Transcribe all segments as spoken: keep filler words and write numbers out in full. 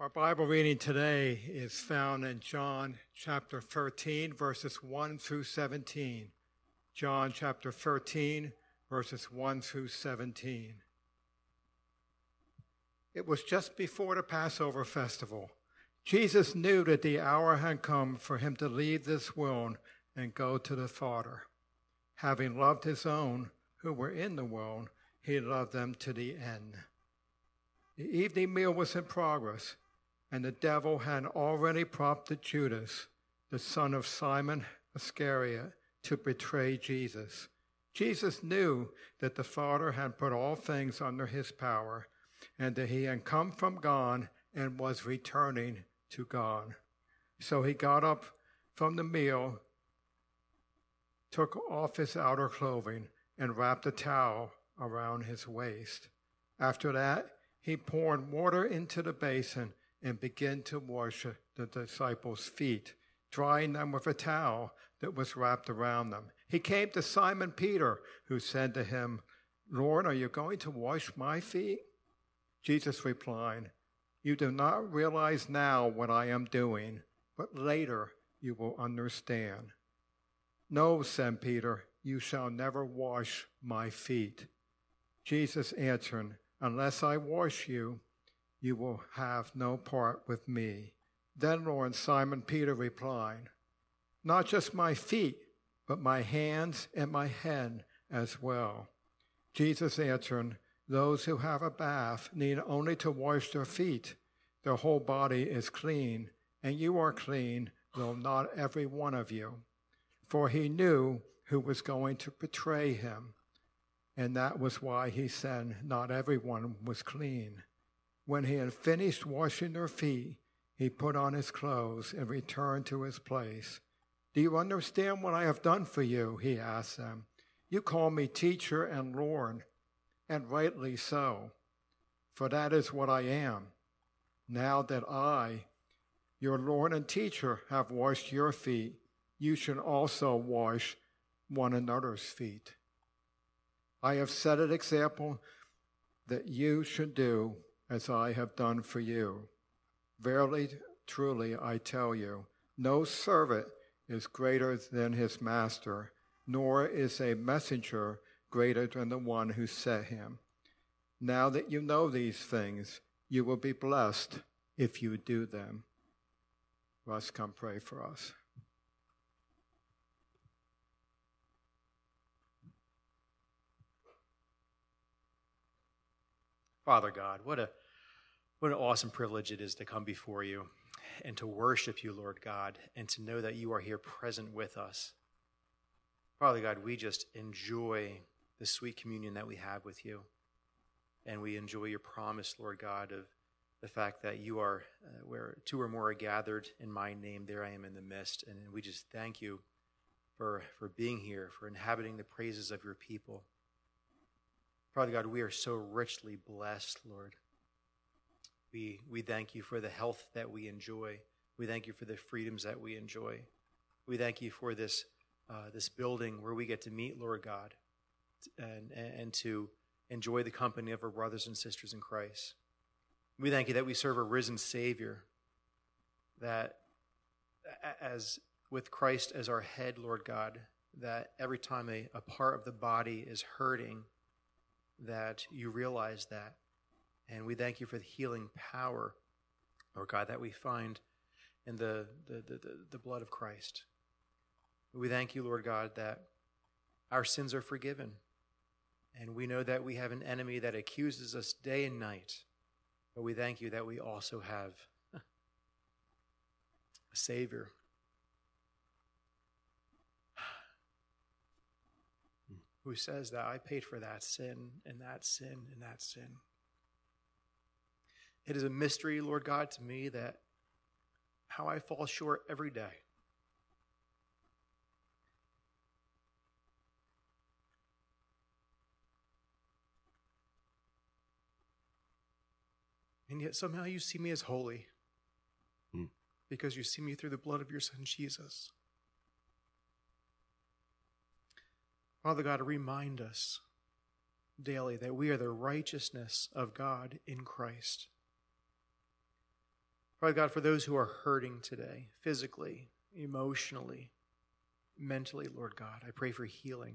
Our Bible reading today is found in John chapter thirteen, verses one through seventeen. John chapter thirteen, verses one through seventeen. It was just before the Passover festival. Jesus knew that the hour had come for him to leave this world and go to the Father. Having loved his own who were in the world, he loved them to the end. The evening meal was in progress, and the devil had already prompted Judas, the son of Simon Iscariot, to betray Jesus. Jesus knew that the Father had put all things under his power, and that he had come from God and was returning to God. So he got up from the meal, took off his outer clothing, and wrapped a towel around his waist. After that, he poured water into the basin and began to wash the disciples' feet, drying them with a towel that was wrapped around them. He came to Simon Peter, who said to him, "Lord, are you going to wash my feet?" Jesus replied, "You do not realize now what I am doing, but later you will understand." "No," said Peter, "you shall never wash my feet." Jesus answered, "Unless I wash you, you will have no part with me." Then Lord Simon Peter replied, "Not just my feet, but my hands and my head as well." Jesus answered, "Those who have a bath need only to wash their feet. Their whole body is clean, and you are clean, though not every one of you." For he knew who was going to betray him, and that was why he said not everyone was clean. When he had finished washing their feet, he put on his clothes and returned to his place. "Do you understand what I have done for you?" he asked them. "You call me teacher and Lord, and rightly so, for that is what I am. Now that I, your Lord and teacher, have washed your feet, you should also wash one another's feet. I have set an example that you should do as I have done for you. Verily, truly, I tell you, no servant is greater than his master, nor is a messenger greater than the one who sent him. Now that you know these things, you will be blessed if you do them." Russ, come pray for us. Father God, what a what an awesome privilege it is to come before you and to worship you, Lord God, and to know that you are here present with us. Father God, we just enjoy the sweet communion that we have with you, and we enjoy your promise, Lord God, of the fact that you are, uh, where two or more are gathered in my name, there I am in the midst, and we just thank you for, for being here, for inhabiting the praises of your people. Father God, we are so richly blessed, Lord. We we thank you for the health that we enjoy. We thank you for the freedoms that we enjoy. We thank you for this uh, this building where we get to meet, Lord God, and, and to enjoy the company of our brothers and sisters in Christ. We thank you that we serve a risen Savior, that as with Christ as our head, Lord God, that every time a, a part of the body is hurting, that you realize that. And we thank you for the healing power, Lord God, that we find in the, the, the, the blood of Christ. We thank you, Lord God, that our sins are forgiven. And we know that we have an enemy that accuses us day and night. But we thank you that we also have a Savior who says that I paid for that sin and that sin and that sin. It is a mystery, Lord God, to me that how I fall short every day. And yet somehow you see me as holy mm. because you see me through the blood of your Son, Jesus. Father God, remind us daily that we are the righteousness of God in Christ. Father God, for those who are hurting today, physically, emotionally, mentally, Lord God, I pray for healing.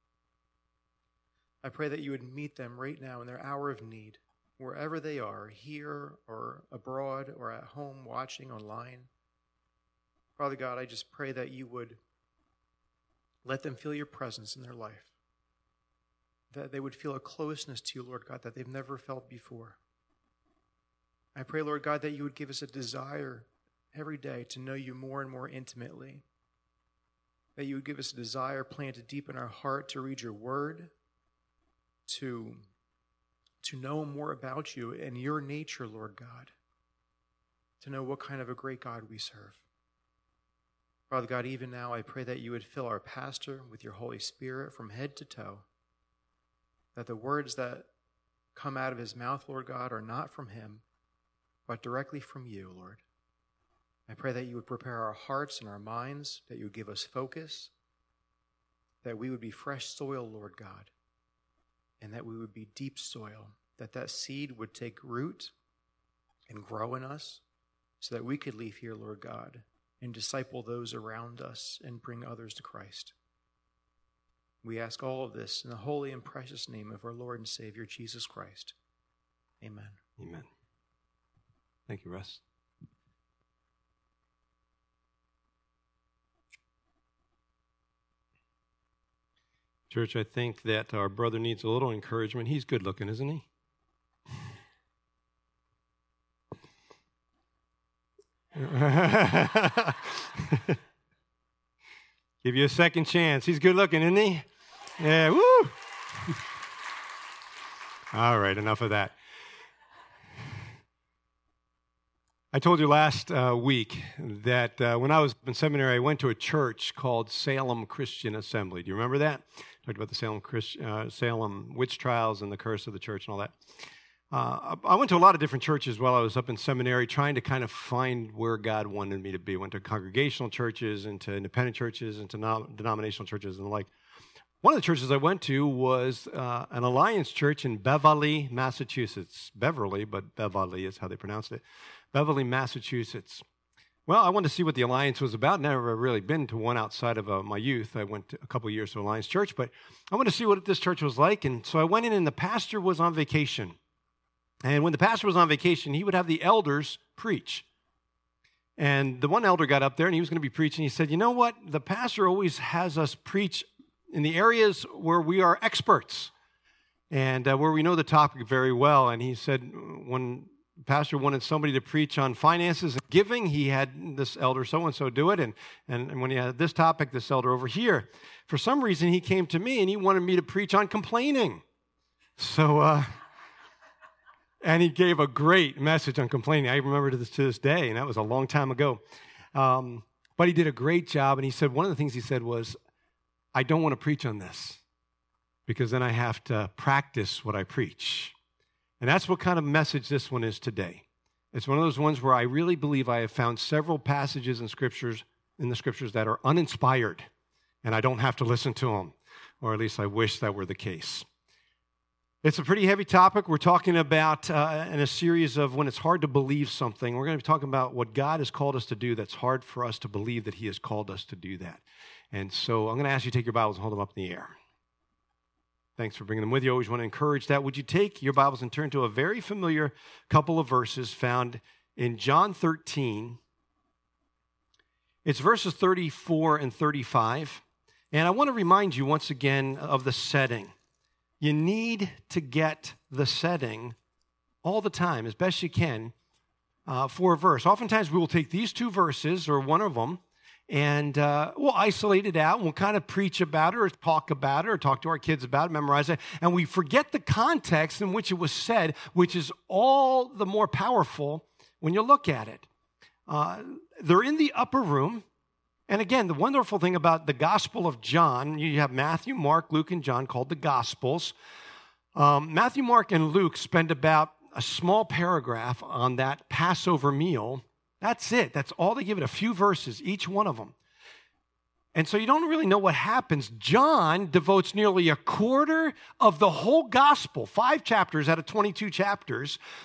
I pray that you would meet them right now in their hour of need, wherever they are, here or abroad or at home, watching online. Father God, I just pray that you would let them feel your presence in their life, that they would feel a closeness to you, Lord God, that they've never felt before. I pray, Lord God, that you would give us a desire every day to know you more and more intimately, that you would give us a desire planted deep in our heart to read your word, to, to know more about you and your nature, Lord God, to know what kind of a great God we serve. Father God, even now I pray that you would fill our pastor with your Holy Spirit from head to toe, that the words that come out of his mouth, Lord God, are not from him, but directly from you, Lord. I pray that you would prepare our hearts and our minds, that you would give us focus, that we would be fresh soil, Lord God, and that we would be deep soil, that that seed would take root and grow in us so that we could leave here, Lord God, and disciple those around us and bring others to Christ. We ask all of this in the holy and precious name of our Lord and Savior, Jesus Christ. Amen. Amen. Thank you, Russ. Church, I think that our brother needs a little encouragement. He's good looking, isn't he? Give you a second chance. He's good looking, isn't he? Yeah, woo! All right, enough of that. I told you last uh, week that uh, when I was in seminary, I went to a church called Salem Christian Assembly. Do you remember that? Talked about the Salem, Christ, uh, Salem witch trials and the curse of the church and all that. Uh, I went to a lot of different churches while I was up in seminary, trying to kind of find where God wanted me to be. Went to congregational churches, into independent churches, into non- denominational churches and the like. One of the churches I went to was uh, an Alliance church in Beverly, Massachusetts. Beverly, but Beverly is how they pronounced it. Beverly, Massachusetts. Well, I wanted to see what the Alliance was about. Never really been to one outside of uh, my youth. I went to a couple of years to Alliance Church, but I wanted to see what this church was like. And so I went in, and the pastor was on vacation. And when the pastor was on vacation, he would have the elders preach. And the one elder got up there, and he was going to be preaching. He said, you know what? The pastor always has us preach in the areas where we are experts and uh, where we know the topic very well. And he said when the pastor wanted somebody to preach on finances and giving, he had this elder so-and-so do it. And, and, and when he had this topic, this elder over here. For some reason, he came to me, and he wanted me to preach on complaining. So... uh And he gave a great message on complaining. I remember this to this day, and that was a long time ago. Um, but he did a great job, and he said, one of the things he said was, I don't want to preach on this because then I have to practice what I preach. And that's what kind of message this one is today. It's one of those ones where I really believe I have found several passages in scriptures, in the scriptures that are uninspired, and I don't have to listen to them, or at least I wish that were the case. It's a pretty heavy topic. We're talking about uh, in a series of when it's hard to believe something. We're going to be talking about what God has called us to do that's hard for us to believe that he has called us to do that. And so I'm going to ask you to take your Bibles and hold them up in the air. Thanks for bringing them with you. I always want to encourage that. Would you take your Bibles and turn to a very familiar couple of verses found in John thirteen. It's verses thirty-four and thirty-five. And I want to remind you once again of the setting. You need to get the setting all the time, as best you can, uh, for a verse. Oftentimes, we will take these two verses, or one of them, and uh, we'll isolate it out, and we'll kind of preach about it, or talk about it, or talk to our kids about it, memorize it, and we forget the context in which it was said, which is all the more powerful when you look at it. Uh, they're in the upper room. And again, the wonderful thing about the Gospel of John, you have Matthew, Mark, Luke, and John called the Gospels. Um, Matthew, Mark, and Luke spend about a small paragraph on that Passover meal. That's it. That's all they give it, a few verses, each one of them. And so you don't really know what happens. John devotes nearly a quarter of the whole Gospel, five chapters out of twenty-two chapters,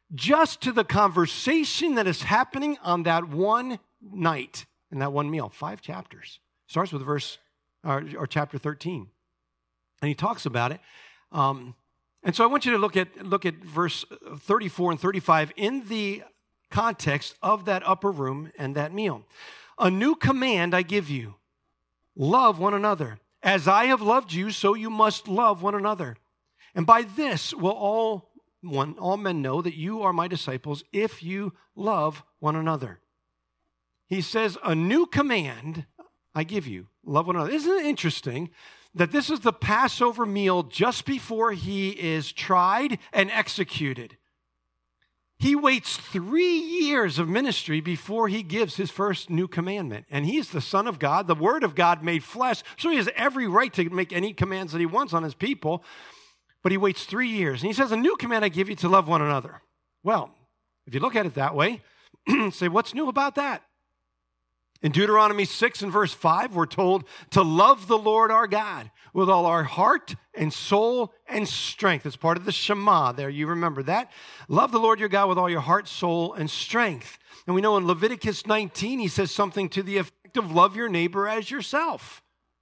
just to the conversation that is happening on that one night, in that one meal. Five chapters. Starts with verse, or, or chapter thirteen. And he talks about it. Um, and so I want you to look at, look at verse thirty-four and thirty-five in the context of that upper room and that meal. A new command I give you, love one another. As I have loved you, so you must love one another. And by this will all, one, all men know that you are my disciples if you love one another. He says, a new command I give you, love one another. Isn't it interesting that this is the Passover meal just before he is tried and executed? He waits three years of ministry before he gives his first new commandment. And he's the Son of God, the Word of God made flesh, so he has every right to make any commands that he wants on his people. But he waits three years. And he says, a new command I give you, to love one another. Well, if you look at it that way, say, what's new about that? In Deuteronomy six and verse five, we're told to love the Lord our God with all our heart and soul and strength. It's part of the Shema there. You remember that? Love the Lord your God with all your heart, soul, and strength. And we know in Leviticus nineteen, he says something to the effect of love your neighbor as yourself.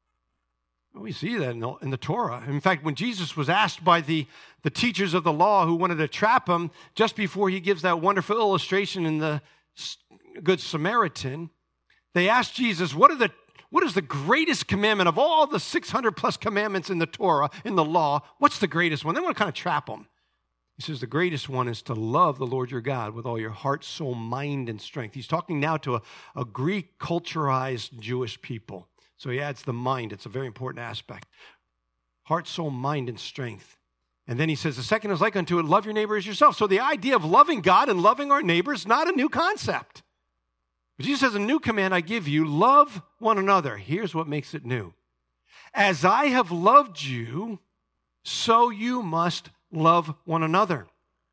We see that in the, in the Torah. In fact, when Jesus was asked by the, the teachers of the law who wanted to trap him, just before he gives that wonderful illustration in the Good Samaritan, they asked Jesus, what are the what is the greatest commandment of all the six hundred plus commandments in the Torah, in the law? What's the greatest one? They want to kind of trap him. He says the greatest one is to love the Lord your God with all your heart, soul, mind, and strength. He's talking now to a, a Greek culturized Jewish people. So he adds the mind. It's a very important aspect. Heart, soul, mind, and strength. And then he says the second is like unto it, love your neighbor as yourself. So the idea of loving God and loving our neighbor is not a new concept. But Jesus says, a new command I give you, love one another. Here's what makes it new. As I have loved you, so you must love one another.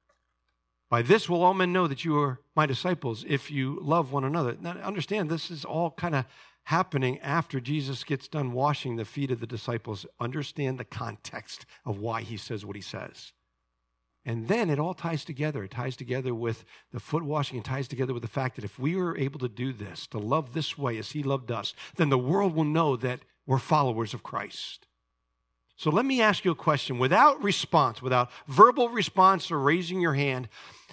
By this will all men know that you are my disciples, if you love one another. Now, understand, this is all kind of happening after Jesus gets done washing the feet of the disciples. Understand the context of why he says what he says. And then it all ties together. It ties together with the foot washing. It ties together with the fact that if we were able to do this, to love this way as he loved us, then the world will know that we're followers of Christ. So let me ask you a question without response, without verbal response or raising your hand.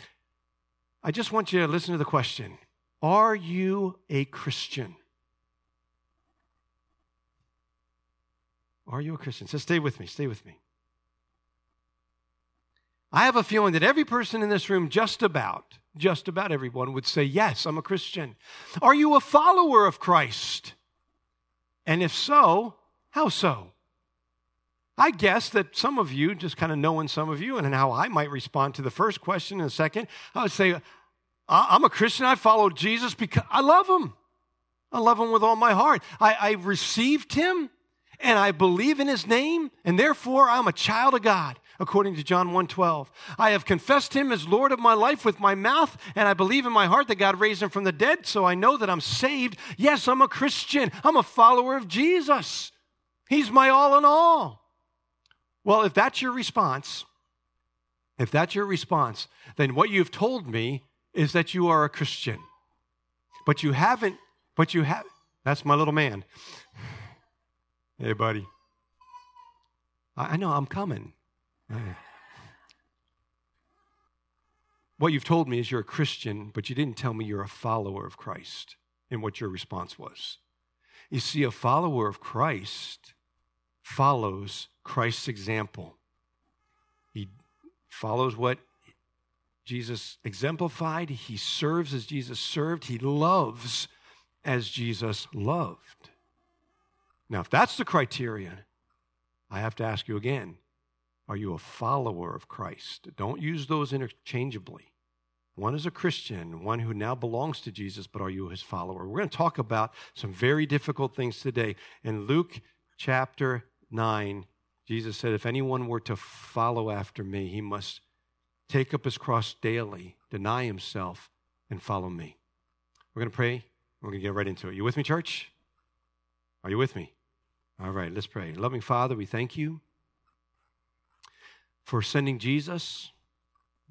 I just want you to listen to the question. Are you a Christian? Are you a Christian? So stay with me. Stay with me. I have a feeling that every person in this room, just about, just about everyone would say, yes, I'm a Christian. Are you a follower of Christ? And if so, how so? I guess that some of you, just kind of knowing some of you and how I might respond to the first question and the second, I would say, I'm a Christian. I follow Jesus because I love him. I love him with all my heart. I, I received him and I believe in his name, and therefore I'm a child of God. According to John one twelve, I have confessed him as Lord of my life with my mouth, and I believe in my heart that God raised him from the dead, so I know that I'm saved. Yes, I'm a Christian. I'm a follower of Jesus. He's my all in all. Well, if that's your response, if that's your response, then what you've told me is that you are a Christian. But you haven't, but you have, that's my little man. Hey, buddy. I, I know, I'm coming. What you've told me is you're a Christian, but you didn't tell me you're a follower of Christ and what your response was. You see, a follower of Christ follows Christ's example. He follows what Jesus exemplified. He serves as Jesus served. He loves as Jesus loved. Now, if that's the criterion, I have to ask you again, are you a follower of Christ? Don't use those interchangeably. One is a Christian, one who now belongs to Jesus, but are you his follower? We're going to talk about some very difficult things today. In Luke chapter nine, Jesus said, if anyone were to follow after me, he must take up his cross daily, deny himself, and follow me. We're going to pray. We're going to get right into it. You with me, church? Are you with me? All right, let's pray. Loving Father, we thank you for sending Jesus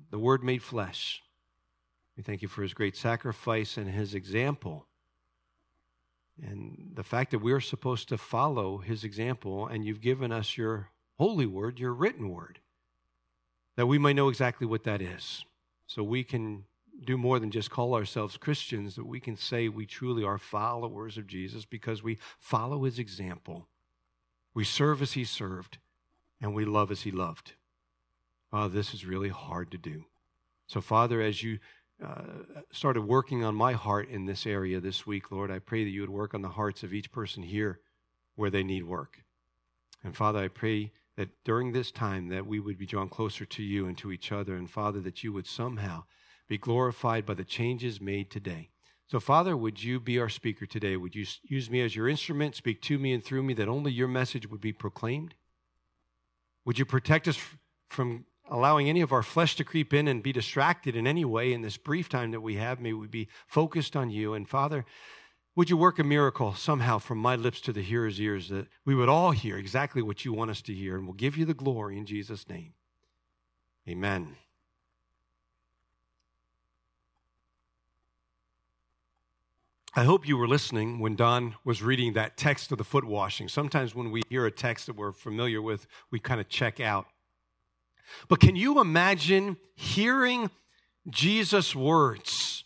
the Word made flesh. We thank you for his great sacrifice and his example. And the fact that we're supposed to follow his example, and you've given us your holy word, your written word, that we might know exactly what that is. So we can do more than just call ourselves Christians, that we can say we truly are followers of Jesus because we follow his example. We serve as he served, and we love as he loved. Oh, this is really hard to do. So, Father, as you uh, started working on my heart in this area this week, Lord, I pray that you would work on the hearts of each person here where they need work. And, Father, I pray that during this time that we would be drawn closer to you and to each other, and, Father, that you would somehow be glorified by the changes made today. So, Father, would you be our speaker today? Would you use me as your instrument, speak to me and through me, that only your message would be proclaimed? Would you protect us from allowing any of our flesh to creep in and be distracted in any way in this brief time that we have? May we be focused on you. And Father, would you work a miracle somehow from my lips to the hearer's ears, that we would all hear exactly what you want us to hear, and we'll give you the glory in Jesus' name. Amen. I hope you were listening when Don was reading that text of the foot washing. Sometimes when we hear a text that we're familiar with, we kind of check out. But can you imagine hearing Jesus' words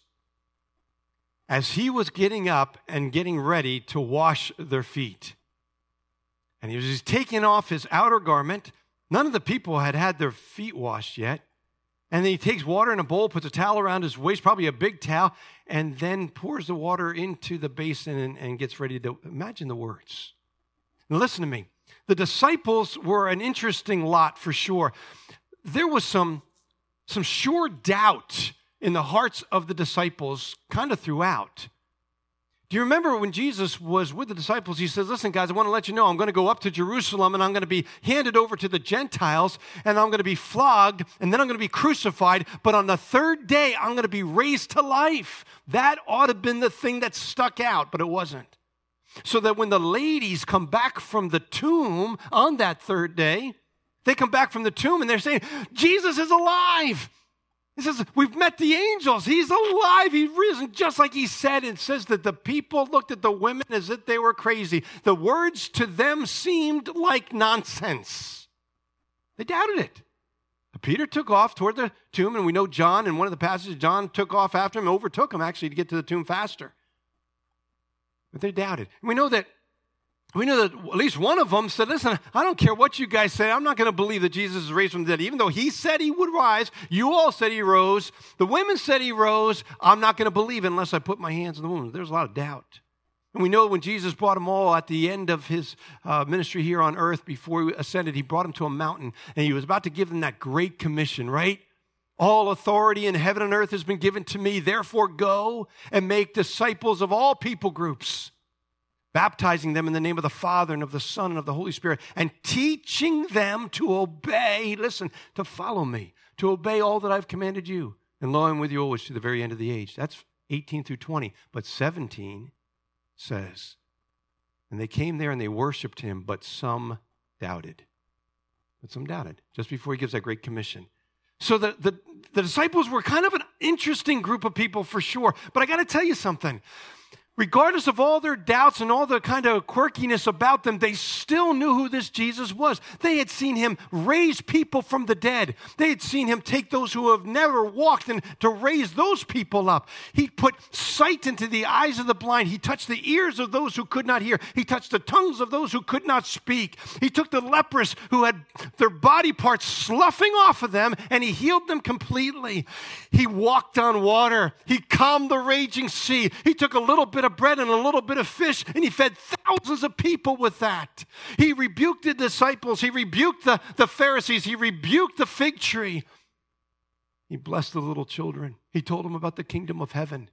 as he was getting up and getting ready to wash their feet? And he was taking off his outer garment. None of the people had had their feet washed yet. And then he takes water in a bowl, puts a towel around his waist, probably a big towel, and then pours the water into the basin and, and gets ready to imagine the words. Now listen to me. The disciples were an interesting lot for sure. There was some, some sure doubt in the hearts of the disciples kind of throughout. Do you remember when Jesus was with the disciples, he says, listen, guys, I want to let you know I'm going to go up to Jerusalem and I'm going to be handed over to the Gentiles and I'm going to be flogged and then I'm going to be crucified, but on the third day I'm going to be raised to life. That ought to have been the thing that stuck out, but it wasn't. So that when the ladies come back from the tomb on that third day, they come back from the tomb and they're saying, Jesus is alive. He says, we've met the angels. He's alive. He's risen just like he said. It says that the people looked at the women as if they were crazy. The words to them seemed like nonsense. They doubted it. Peter took off toward the tomb, and we know John, in one of the passages, John took off after him, overtook him actually to get to the tomb faster. But they doubted. And we know that We know that at least one of them said, listen, I don't care what you guys say. I'm not going to believe that Jesus is raised from the dead. Even though he said he would rise, you all said he rose. The women said he rose. I'm not going to believe unless I put my hands in the wound. There's a lot of doubt. And we know when Jesus brought them all at the end of his uh, ministry here on earth before he ascended, he brought them to a mountain, and he was about to give them that great commission, right? All authority in heaven and earth has been given to me. Therefore, go and make disciples of all people groups, baptizing them in the name of the Father and of the Son and of the Holy Spirit, and teaching them to obey, listen, to follow me, to obey all that I've commanded you. And lo, I'm with you always to the very end of the age. That's eighteen through twenty. But seventeen says, and they came there and they worshiped him, but some doubted. But some doubted, just before he gives that great commission. So the, the, the disciples were kind of an interesting group of people for sure. But I got to tell you something. Regardless of all their doubts and all the kind of quirkiness about them, they still knew who this Jesus was. They had seen him raise people from the dead. They had seen him take those who have never walked and to raise those people up. He put sight into the eyes of the blind. He touched the ears of those who could not hear. He touched the tongues of those who could not speak. He took the leprous who had their body parts sloughing off of them, and he healed them completely. He walked on water. He calmed the raging sea. He took a little bit of bread and a little bit of fish, and he fed thousands of people with that. He rebuked the disciples. He rebuked the, the Pharisees. He rebuked the fig tree. He blessed the little children. He told them about the kingdom of heaven.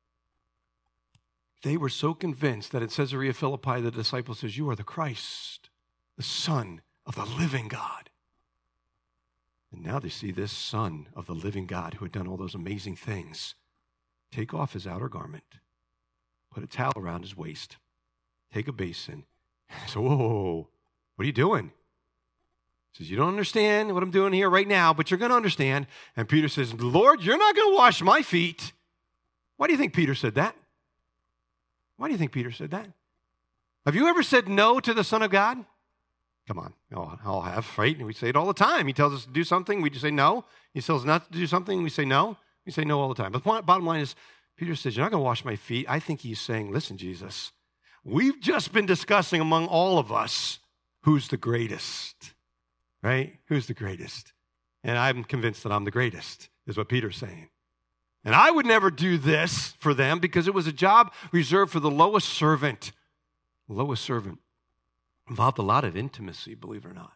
They were so convinced that in Caesarea Philippi, the disciple says, you are the Christ, the Son of the living God. And now they see this Son of the living God who had done all those amazing things take off his outer garment, put a towel around his waist, take a basin. So, whoa, whoa, whoa, what are you doing? He says, you don't understand what I'm doing here right now, but you're going to understand. And Peter says, Lord, you're not going to wash my feet. Why do you think Peter said that? Why do you think Peter said that? Have you ever said no to the Son of God? Come on, we all, all have, right? And we say it all the time. He tells us to do something, we just say no. He tells us not to do something, we say no. We say no all the time. But the bottom line is, Peter says, you're not going to wash my feet. I think he's saying, listen, Jesus, we've just been discussing among all of us who's the greatest, right? Who's the greatest? And I'm convinced that I'm the greatest, is what Peter's saying. And I would never do this for them because it was a job reserved for the lowest servant. Lowest servant. Involved a lot of intimacy, believe it or not.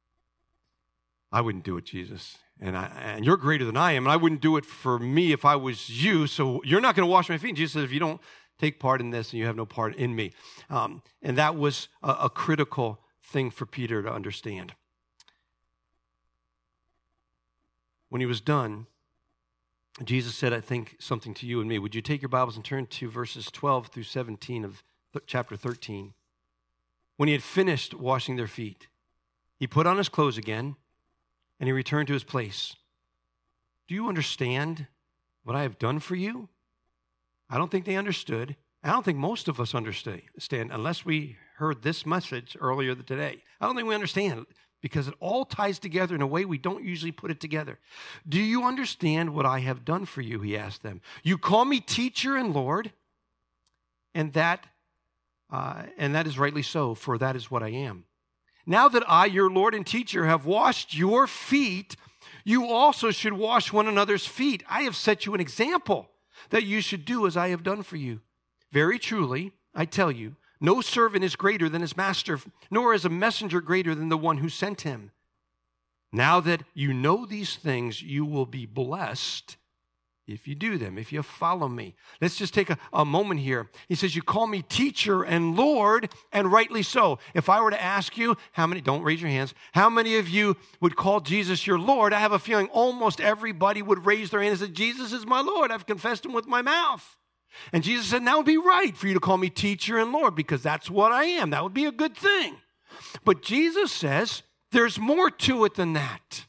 I wouldn't do it, Jesus. And, I, and you're greater than I am, and I wouldn't do it for me if I was you, so you're not going to wash my feet. And Jesus says, if you don't take part in this, and you have no part in me. Um, and that was a, a critical thing for Peter to understand. When he was done, Jesus said, I think, something to you and me. Would you take your Bibles and turn to verses twelve through seventeen of th- chapter thirteen? When he had finished washing their feet, he put on his clothes again, and he returned to his place. Do you understand what I have done for you? I don't think they understood. I don't think most of us understand unless we heard this message earlier today. I don't think we understand because it all ties together in a way we don't usually put it together. Do you understand what I have done for you? He asked them. You call me teacher and Lord, and that Uh, and that is rightly so, for that is what I am. Now that I, your Lord and teacher, have washed your feet, you also should wash one another's feet. I have set you an example that you should do as I have done for you. Very truly, I tell you, no servant is greater than his master, nor is a messenger greater than the one who sent him. Now that you know these things, you will be blessed if you do them, if you follow me. Let's just take a, a moment here. He says, you call me teacher and Lord, and rightly so. If I were to ask you, how many, don't raise your hands, how many of you would call Jesus your Lord? I have a feeling almost everybody would raise their hand and say, Jesus is my Lord. I've confessed him with my mouth. And Jesus said, that would be right for you to call me teacher and Lord, because that's what I am. That would be a good thing. But Jesus says, there's more to it than that.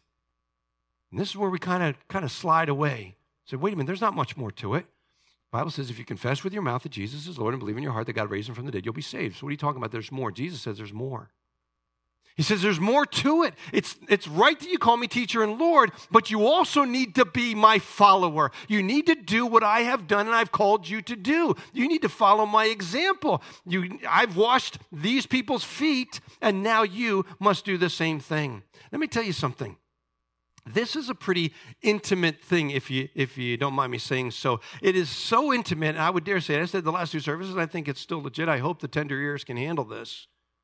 And this is where we kind of kind of slide away. So wait a minute, there's not much more to it. The Bible says if you confess with your mouth that Jesus is Lord and believe in your heart that God raised him from the dead, you'll be saved. So what are you talking about? There's more. Jesus says there's more. He says there's more to it. It's, it's right that you call me teacher and Lord, but you also need to be my follower. You need to do what I have done and I've called you to do. You need to follow my example. You, I've washed these people's feet, and now you must do the same thing. Let me tell you something. This is a pretty intimate thing, if you if you don't mind me saying so. It is so intimate, and I would dare say it. I said the last two services, I think it's still legit. I hope the tender ears can handle this.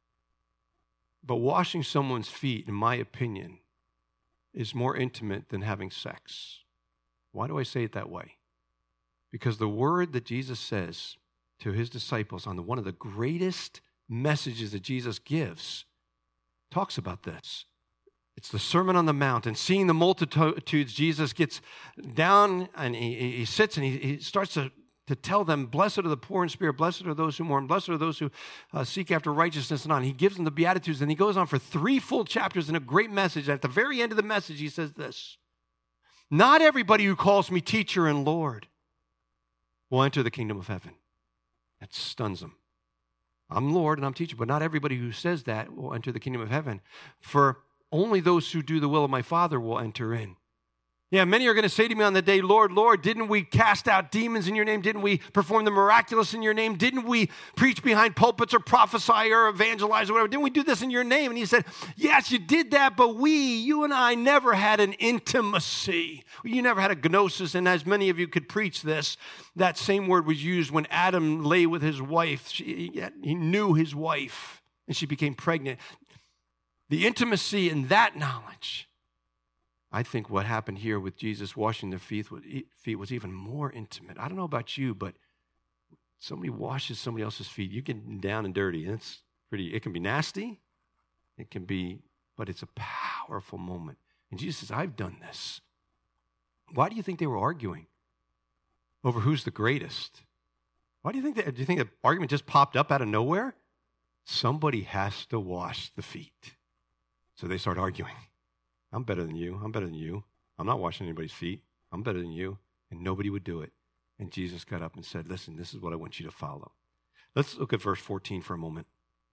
But washing someone's feet, in my opinion, is more intimate than having sex. Why do I say it that way? Because the word that Jesus says to his disciples on the, one of the greatest messages that Jesus gives talks about this. It's the Sermon on the Mount, and seeing the multitudes, Jesus gets down and he, he sits and he, he starts to, to tell them, blessed are the poor in spirit, blessed are those who mourn, blessed are those who uh, seek after righteousness and on. He gives them the Beatitudes, and he goes on for three full chapters in a great message. At the very end of the message, he says this, not everybody who calls me teacher and Lord will enter the kingdom of heaven. That stuns them. I'm Lord and I'm teacher, but not everybody who says that will enter the kingdom of heaven. For only those who do the will of my Father will enter in. Yeah, many are going to say to me on the day, Lord, Lord, didn't we cast out demons in your name? Didn't we perform the miraculous in your name? Didn't we preach behind pulpits or prophesy or evangelize or whatever? Didn't we do this in your name? And he said, yes, you did that, but we, you and I, never had an intimacy. You never had a gnosis, and as many of you could preach this, that same word was used when Adam lay with his wife. She, he knew his wife, and she became pregnant. The intimacy in that knowledge, I think what happened here with Jesus washing their feet was even more intimate. I don't know about you, but somebody washes somebody else's feet, you get down and dirty. And it's pretty, it can be nasty. It can be, but it's a powerful moment. And Jesus says, I've done this. Why do you think they were arguing over who's the greatest? Why do you think that, do you think the argument just popped up out of nowhere? Somebody has to wash the feet. So they start arguing. I'm better than you. I'm better than you. I'm not washing anybody's feet. I'm better than you. And nobody would do it. And Jesus got up and said, listen, this is what I want you to follow. Let's look at verse fourteen for a moment.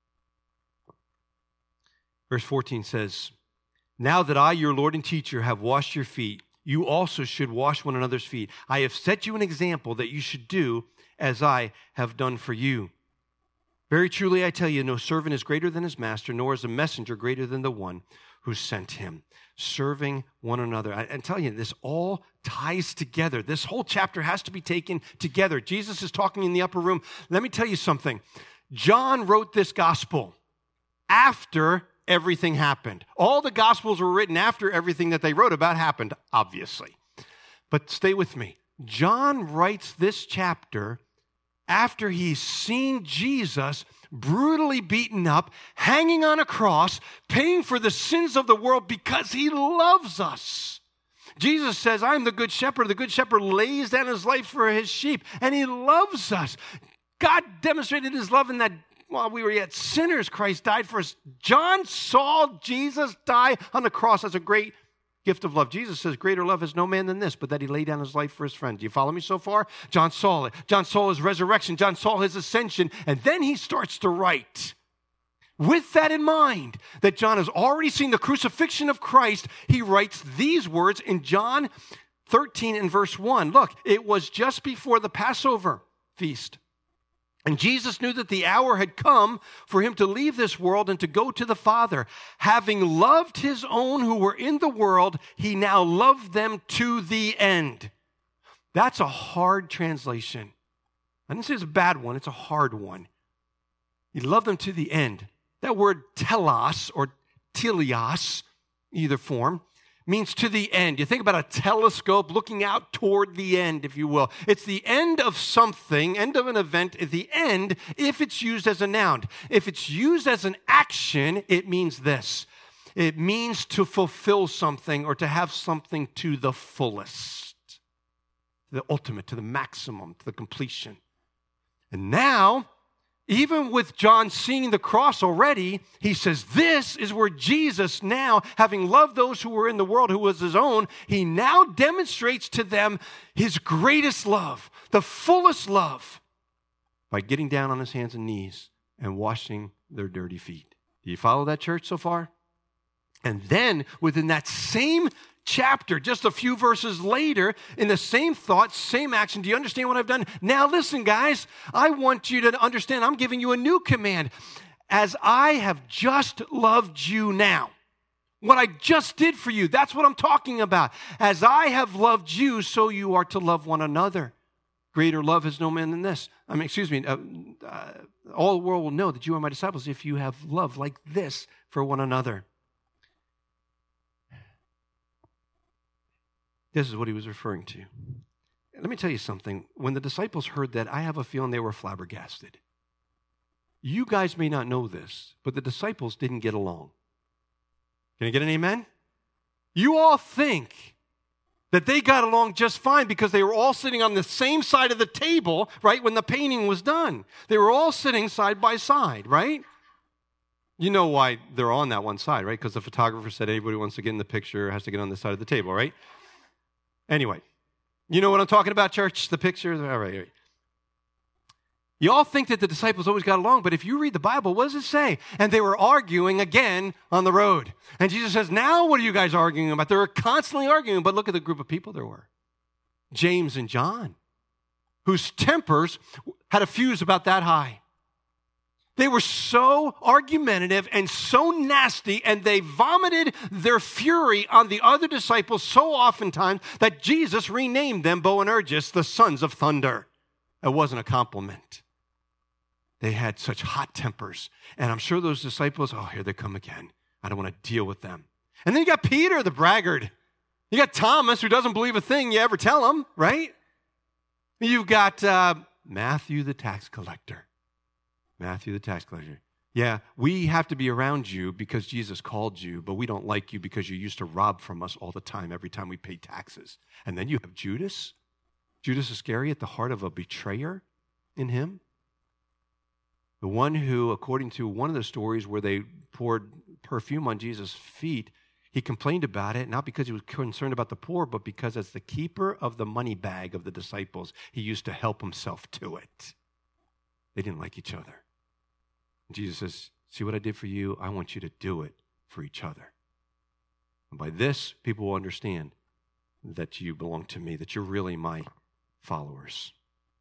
Verse fourteen says, now that I, your Lord and teacher, have washed your feet, you also should wash one another's feet. I have set you an example that you should do as I have done for you. Very truly, I tell you, no servant is greater than his master, nor is a messenger greater than the one who sent him. Serving one another. I, I'm telling you, this all ties together. This whole chapter has to be taken together. Jesus is talking in the upper room. Let me tell you something. John wrote this gospel after everything happened. All the gospels were written after everything that they wrote about happened, obviously. But stay with me. John writes this chapter after he's seen Jesus brutally beaten up, hanging on a cross, paying for the sins of the world because he loves us. Jesus says, I'm the good shepherd. The good shepherd lays down his life for his sheep, and he loves us. God demonstrated his love in that while we were yet sinners, Christ died for us. John saw Jesus die on the cross as a great gift of love. Jesus says, greater love has no man than this, but that he laid down his life for his friend. Do you follow me so far? John saw it. John saw his resurrection. John saw his ascension. And then he starts to write. With that in mind, that John has already seen the crucifixion of Christ, he writes these words in John thirteen and verse one. Look, it was just before the Passover feast. And Jesus knew that the hour had come for him to leave this world and to go to the Father. Having loved his own who were in the world, he now loved them to the end. That's a hard translation. I didn't say it's a bad one. It's a hard one. He loved them to the end. That word telos or teleos, either form, means to the end. You think about a telescope looking out toward the end, if you will. It's the end of something, end of an event, at the end, if it's used as a noun. If it's used as an action, it means this. It means to fulfill something or to have something to the fullest, to the ultimate, to the maximum, to the completion. And now, even with John seeing the cross already, he says, this is where Jesus now, having loved those who were in the world, who was his own, he now demonstrates to them his greatest love, the fullest love, by getting down on his hands and knees and washing their dirty feet. Do you follow that, church, so far? And then, within that same chapter, just a few verses later, in the same thought, same action. Do you understand what I've done? Now listen, guys, I want you to understand I'm giving you a new command. As I have just loved you now, what I just did for you, that's what I'm talking about. As I have loved you, so you are to love one another. Greater love has no man than this. I mean, excuse me, uh, uh, all the world will know that you are my disciples if you have love like this for one another. This is what he was referring to. Let me tell you something. When the disciples heard that, I have a feeling they were flabbergasted. You guys may not know this, but the disciples didn't get along. Can I get an amen? You all think that they got along just fine because they were all sitting on the same side of the table, right, when the painting was done. They were all sitting side by side, right? You know why they're on that one side, right? Because the photographer said anybody who wants to get in the picture has to get on this side of the table, right? Anyway, you know what I'm talking about, church? The picture? All right, all right. You all think that the disciples always got along, but if you read the Bible, what does it say? And they were arguing again on the road. And Jesus says, now what are you guys arguing about? They were constantly arguing, but look at the group of people there were. James and John, whose tempers had a fuse about that high. They were so argumentative and so nasty, and they vomited their fury on the other disciples so oftentimes that Jesus renamed them Boanerges, the sons of thunder. It wasn't a compliment. They had such hot tempers. And I'm sure those disciples, oh, here they come again. I don't want to deal with them. And then you got Peter, the braggart. You got Thomas, who doesn't believe a thing you ever tell him, right? You've got uh, Matthew, the tax collector. Matthew, the tax collector. Yeah, we have to be around you because Jesus called you, but we don't like you because you used to rob from us all the time, every time we pay taxes. And then you have Judas. Judas Iscariot, the heart of a betrayer in him. The one who, according to one of the stories where they poured perfume on Jesus' feet, he complained about it, not because he was concerned about the poor, but because as the keeper of the money bag of the disciples, he used to help himself to it. They didn't like each other. And Jesus says, see what I did for you? I want you to do it for each other. And by this, people will understand that you belong to me, that you're really my followers.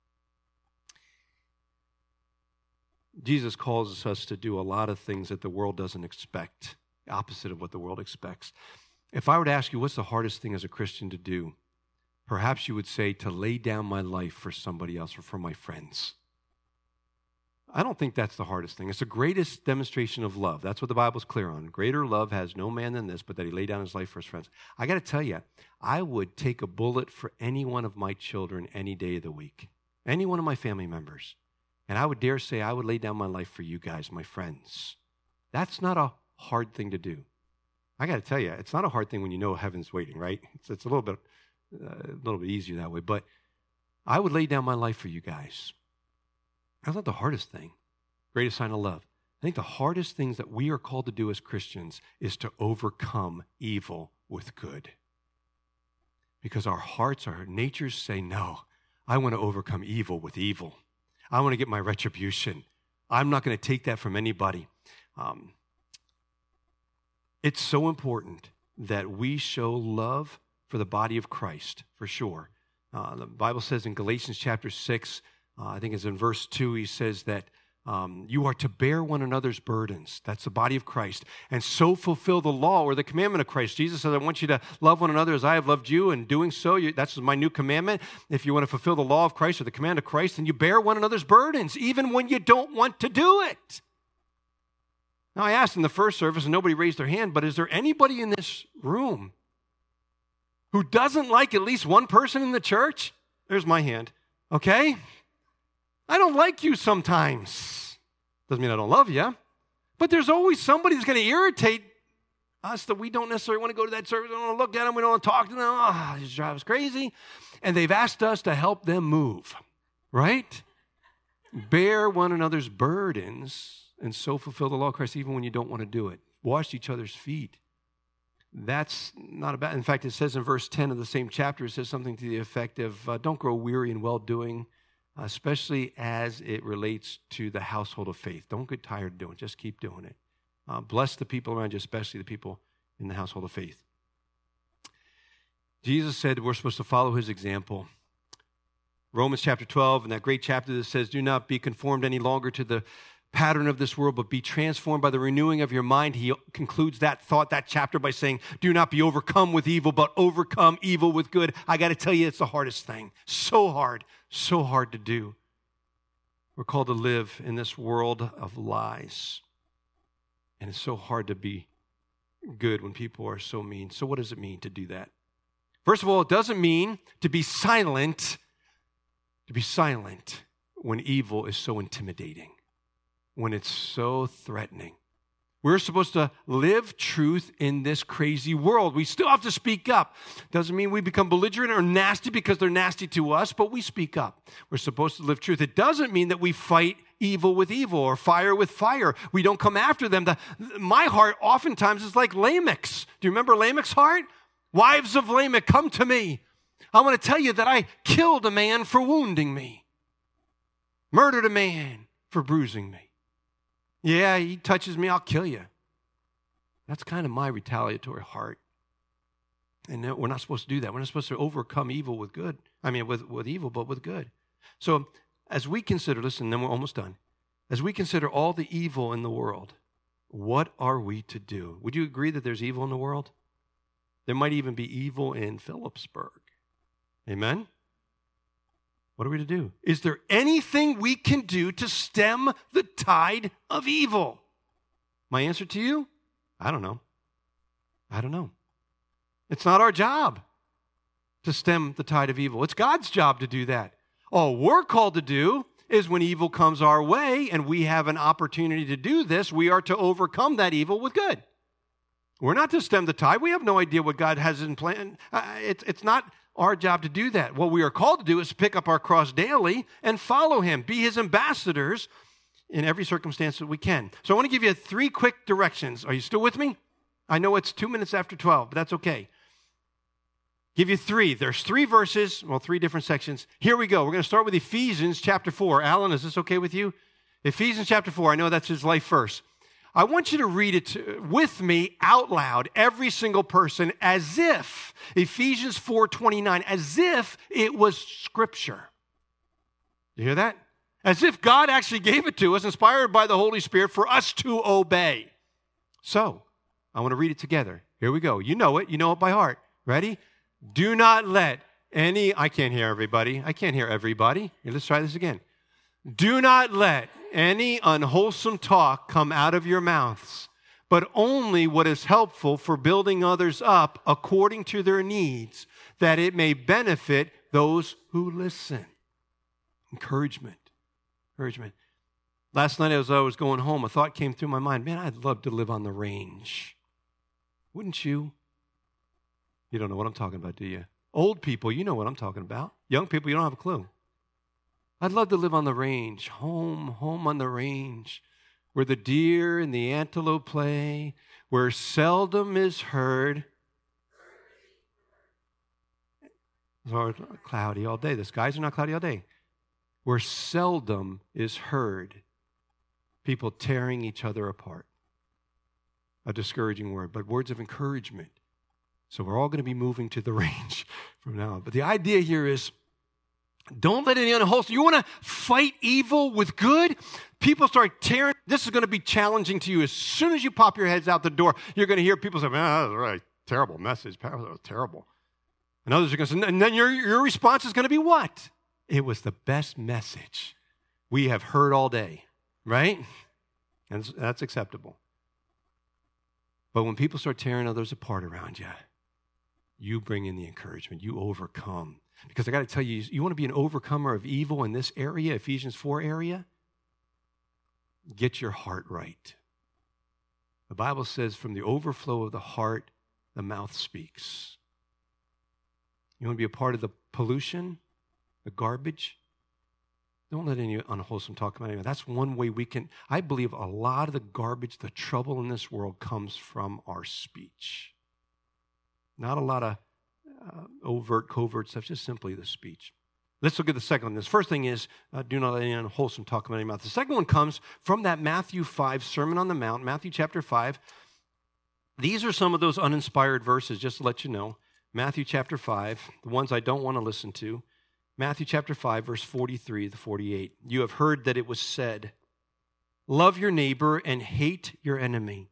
Jesus calls us to do a lot of things that the world doesn't expect, opposite of what the world expects. If I were to ask you, what's the hardest thing as a Christian to do? Perhaps you would say to lay down my life for somebody else or for my friends. I don't think that's the hardest thing. It's the greatest demonstration of love. That's what the Bible's clear on. Greater love has no man than this, but that he laid down his life for his friends. I got to tell you, I would take a bullet for any one of my children any day of the week, any one of my family members. And I would dare say I would lay down my life for you guys, my friends. That's not a hard thing to do. I got to tell you, it's not a hard thing when you know heaven's waiting, right? It's, it's a little bit, uh, a little bit easier that way. But I would lay down my life for you guys. That's not the hardest thing. Greatest sign of love. I think the hardest things that we are called to do as Christians is to overcome evil with good. Because our hearts, our natures say, no, I want to overcome evil with evil. I want to get my retribution. I'm not going to take that from anybody. Um, it's so important that we show love for the body of Christ, for sure. Uh, the Bible says in Galatians chapter six, Uh, I think it's in verse two, he says that um, you are to bear one another's burdens. That's the body of Christ. And so fulfill the law or the commandment of Christ. Jesus says, I want you to love one another as I have loved you. And doing so, you, that's my new commandment. If you want to fulfill the law of Christ or the command of Christ, then you bear one another's burdens, even when you don't want to do it. Now, I asked in the first service, and nobody raised their hand, but is there anybody in this room who doesn't like at least one person in the church? There's my hand. Okay? I don't like you sometimes. Doesn't mean I don't love you. But there's always somebody who's going to irritate us that we don't necessarily want to go to that service. We don't want to look at them. We don't want to talk to them. Oh, this drives us crazy. And they've asked us to help them move. Right? Bear one another's burdens and so fulfill the law of Christ even when you don't want to do it. Wash each other's feet. That's not a bad. In fact, it says in verse ten of the same chapter, it says something to the effect of, uh, don't grow weary in well-doing, especially as it relates to the household of faith. Don't get tired of doing it. Just keep doing it. Uh, bless the people around you, especially the people in the household of faith. Jesus said we're supposed to follow his example. Romans chapter twelve, in that great chapter that says, do not be conformed any longer to the pattern of this world, but be transformed by the renewing of your mind. He concludes that thought, that chapter, by saying, do not be overcome with evil, but overcome evil with good. I got to tell you, it's the hardest thing. So hard, so hard to do. We're called to live in this world of lies. And it's so hard to be good when people are so mean. So what does it mean to do that? First of all, it doesn't mean to be silent, to be silent when evil is so intimidating, when it's so threatening. We're supposed to live truth in this crazy world. We still have to speak up. Doesn't mean we become belligerent or nasty because they're nasty to us, but we speak up. We're supposed to live truth. It doesn't mean that we fight evil with evil or fire with fire. We don't come after them. The, my heart oftentimes is like Lamech's. Do you remember Lamech's heart? Wives of Lamech, come to me. I want to tell you that I killed a man for wounding me, murdered a man for bruising me. Yeah, he touches me, I'll kill you. That's kind of my retaliatory heart. And we're not supposed to do that. We're not supposed to overcome evil with good. I mean, with, with evil, but with good. So as we consider, listen, then we're almost done. As we consider all the evil in the world, what are we to do? Would you agree that there's evil in the world? There might even be evil in Phillipsburg. Amen? What are we to do? Is there anything we can do to stem the tide of evil? My answer to you? I don't know. I don't know. It's not our job to stem the tide of evil. It's God's job to do that. All we're called to do is when evil comes our way and we have an opportunity to do this, we are to overcome that evil with good. We're not to stem the tide. We have no idea what God has in plan. Uh, it's, it's not our job to do that. What we are called to do is pick up our cross daily and follow him, be his ambassadors in every circumstance that we can. So I want to give you three quick directions. Are you still with me? I know it's two minutes after twelve, but that's okay. Give you three. There's three verses, well, three different sections. Here we go. We're going to start with Ephesians chapter four. Alan, is this okay with you? Ephesians chapter four. I know that's his life verse. I want you to read it to, with me out loud, every single person, as if, Ephesians four twenty-nine, as if it was Scripture. You hear that? As if God actually gave it to us, inspired by the Holy Spirit, for us to obey. So, I want to read it together. Here we go. You know it. You know it by heart. Ready? Do not let any, I can't hear everybody. I can't hear everybody. Here, let's try this again. Do not let any unwholesome talk come out of your mouths, but only what is helpful for building others up according to their needs, that it may benefit those who listen. Encouragement. Encouragement. Last night as I was going home, a thought came through my mind. Man, I'd love to live on the range. Wouldn't you? You don't know what I'm talking about, do you? Old people, you know what I'm talking about. Young people, you don't have a clue. I'd love to live on the range, home, home on the range, where the deer and the antelope play, where seldom is heard. It's cloudy all day. The skies are not cloudy all day. Where seldom is heard people tearing each other apart. A discouraging word, but words of encouragement. So we're all going to be moving to the range from now on. But the idea here is, don't let any unwholesome. You want to fight evil with good? People start tearing. This is going to be challenging to you. As soon as you pop your heads out the door, you're going to hear people say, man, that was a really terrible message. That was terrible. And others are going to say, and then your, your response is going to be what? It was the best message we have heard all day, right? And that's acceptable. But when people start tearing others apart around you, you bring in the encouragement. You overcome. Because I got to tell you, you want to be an overcomer of evil in this area, Ephesians four area? Get your heart right. The Bible says from the overflow of the heart, the mouth speaks. You want to be a part of the pollution, the garbage? Don't let any unwholesome talk about anyone. That's one way we can, I believe a lot of the garbage, the trouble in this world comes from our speech. Not a lot of uh, overt, covert stuff, just simply the speech. Let's look at the second one. This first thing is, uh, do not let any unwholesome talk about any mouth. The second one comes from that Matthew five Sermon on the Mount, Matthew chapter five. These are some of those uninspired verses, just to let you know. Matthew chapter five, the ones I don't want to listen to. Matthew chapter five, verse forty-three to forty-eight. You have heard that it was said, love your neighbor and hate your enemy.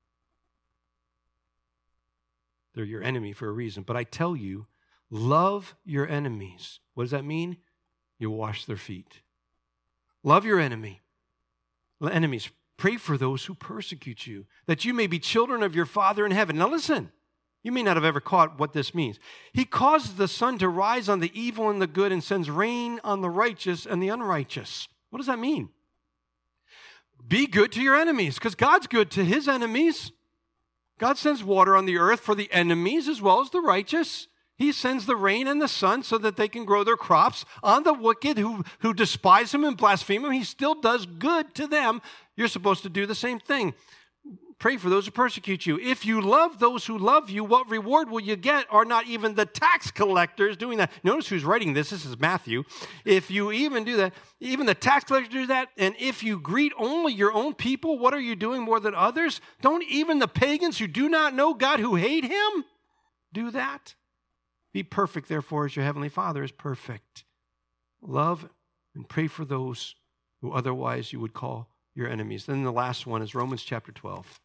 They're your enemy for a reason. But I tell you, love your enemies. What does that mean? You wash their feet. Love your enemy. Enemies. Pray for those who persecute you, that you may be children of your Father in heaven. Now listen, you may not have ever caught what this means. He causes the sun to rise on the evil and the good and sends rain on the righteous and the unrighteous. What does that mean? Be good to your enemies, because God's good to his enemies. God sends water on the earth for the enemies as well as the righteous. He sends the rain and the sun so that they can grow their crops. On the wicked who, who despise him and blaspheme him, he still does good to them. You're supposed to do the same thing. Pray for those who persecute you. If you love those who love you, what reward will you get? Are not even the tax collectors doing that? Notice who's writing this. This is Matthew. If you even do that, even the tax collectors do that, and if you greet only your own people, what are you doing more than others? Don't even the pagans who do not know God, who hate him, do that? Be perfect, therefore, as your heavenly Father is perfect. Love and pray for those who otherwise you would call your enemies. Then the last one is Romans chapter twelve.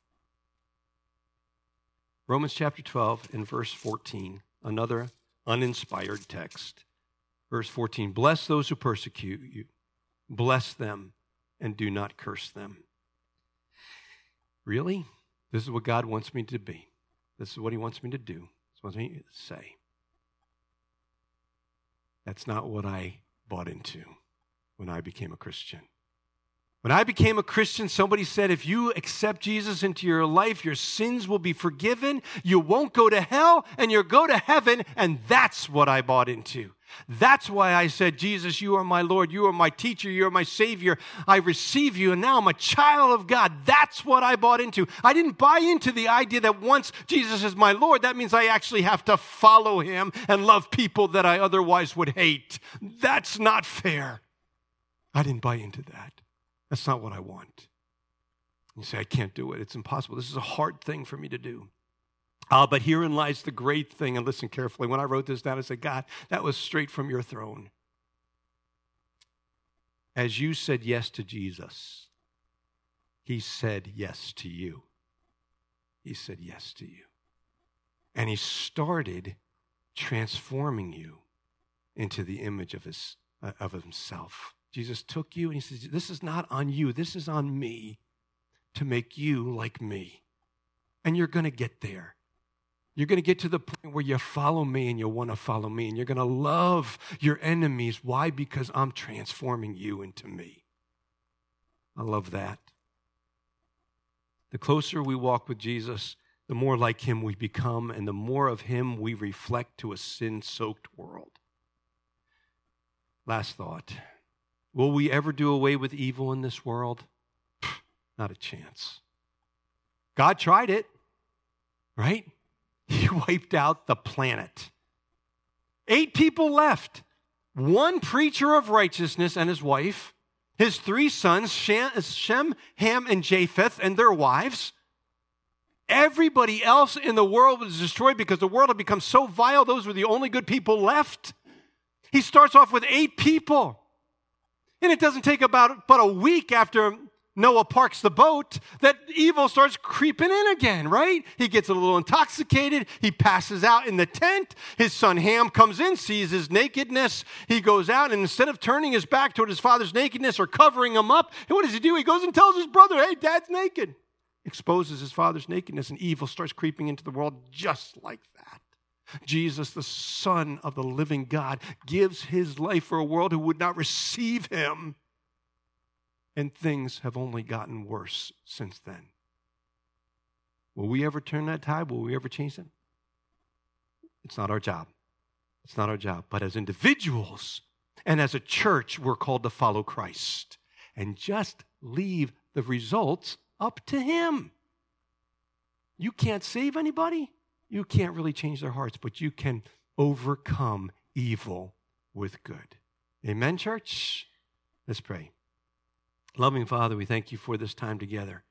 Romans chapter twelve and verse fourteen, another uninspired text. Verse fourteen, bless those who persecute you. Bless them and do not curse them. Really? This is what God wants me to be. This is what he wants me to do. This is what he wants me to say. That's not what I bought into when I became a Christian. When I became a Christian, somebody said, if you accept Jesus into your life, your sins will be forgiven, you won't go to hell, and you'll go to heaven, and that's what I bought into. That's why I said, Jesus, you are my Lord, you are my teacher, you are my Savior. I receive you, and now I'm a child of God. That's what I bought into. I didn't buy into the idea that once Jesus is my Lord, that means I actually have to follow him and love people that I otherwise would hate. That's not fair. I didn't buy into that. That's not what I want. You say, I can't do it. It's impossible. This is a hard thing for me to do. Uh, but herein lies the great thing. And listen carefully. When I wrote this down, I said, God, that was straight from your throne. As you said yes to Jesus, he said yes to you. He said yes to you. And he started transforming you into the image of his uh, of himself. Jesus took you and he says, this is not on you. This is on me to make you like me. And you're going to get there. You're going to get to the point where you follow me and you want to follow me. And you're going to love your enemies. Why? Because I'm transforming you into me. I love that. The closer we walk with Jesus, the more like him we become, and the more of him we reflect to a sin-soaked world. Last thought. Will we ever do away with evil in this world? Not a chance. God tried it, right? He wiped out the planet. Eight people left. One preacher of righteousness and his wife, his three sons, Shem, Ham, and Japheth, and their wives. Everybody else in the world was destroyed because the world had become so vile. Those were the only good people left. He starts off with eight people. And it doesn't take about but a week after Noah parks the boat that evil starts creeping in again, right? He gets a little intoxicated. He passes out in the tent. His son Ham comes in, sees his nakedness. He goes out, and instead of turning his back toward his father's nakedness or covering him up, what does he do? He goes and tells his brother, hey, Dad's naked. Exposes his father's nakedness, and evil starts creeping into the world just like that. Jesus, the Son of the living God, gives his life for a world who would not receive him. And things have only gotten worse since then. Will we ever turn that tide? Will we ever change them? It's not our job. It's not our job. But as individuals and as a church, we're called to follow Christ and just leave the results up to him. You can't save anybody. You can't really change their hearts, but you can overcome evil with good. Amen, church? Let's pray. Loving Father, we thank you for this time together.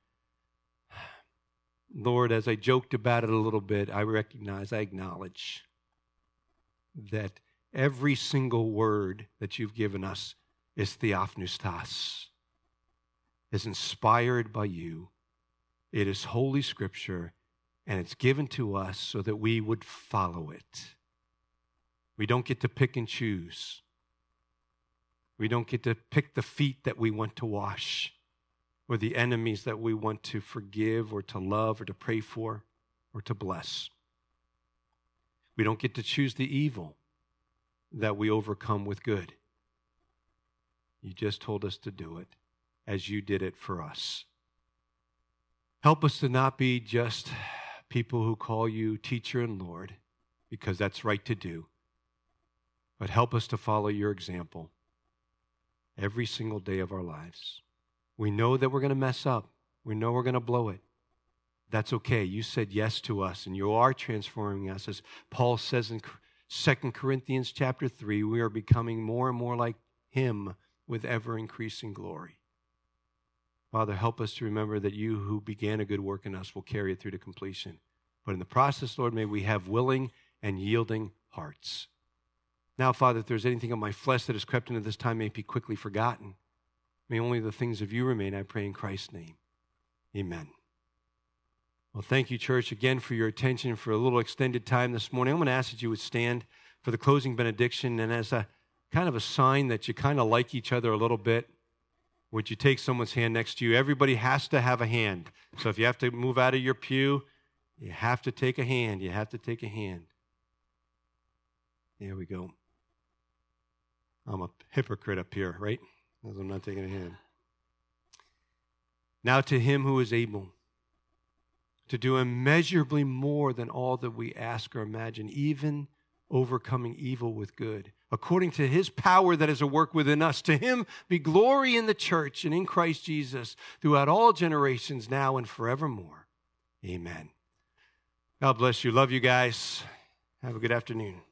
Lord, as I joked about it a little bit, I recognize, I acknowledge that every single word that you've given us is theopneustos, is inspired by you. It is Holy Scripture, and it's given to us so that we would follow it. We don't get to pick and choose. We don't get to pick the feet that we want to wash or the enemies that we want to forgive or to love or to pray for or to bless. We don't get to choose the evil that we overcome with good. You just told us to do it as you did it for us. Help us to not be just people who call you teacher and Lord, because that's right to do. But help us to follow your example every single day of our lives. We know that we're going to mess up. We know we're going to blow it. That's okay. You said yes to us, and you are transforming us. As Paul says in Second Corinthians chapter three, we are becoming more and more like him with ever-increasing glory. Father, help us to remember that you who began a good work in us will carry it through to completion. But in the process, Lord, may we have willing and yielding hearts. Now, Father, if there's anything of my flesh that has crept into this time, may it be quickly forgotten. May only the things of you remain, I pray in Christ's name. Amen. Well, thank you, church, again for your attention for a little extended time this morning. I'm going to ask that you would stand for the closing benediction, and as a kind of a sign that you kind of like each other a little bit, would you take someone's hand next to you? Everybody has to have a hand. So if you have to move out of your pew, you have to take a hand. You have to take a hand. There we go. I'm a hypocrite up here, right? Because I'm not taking a hand. Now to him who is able to do immeasurably more than all that we ask or imagine, even overcoming evil with good, according to his power that is at work within us. To him be glory in the church and in Christ Jesus throughout all generations, now and forevermore. Amen. God bless you. Love you guys. Have a good afternoon.